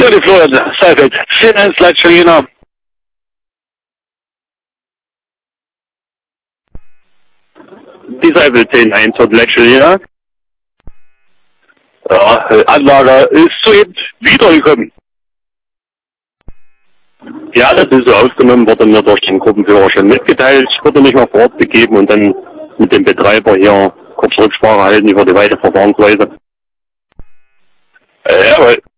Ja, die Florian Seifeld. 4-1 Leitstelle. Die Seifeld 10-1 hat Leitstelle. Ja, Anlage ist soeben wiedergekommen. Ja, das ist so aufgenommen, wurde mir durch den Gruppenführer schon mitgeteilt, wurde mich mal vor Ort begeben und dann mit dem Betreiber hier kurz Rücksprache halten über die weitere Verfahrensweise. Jawohl.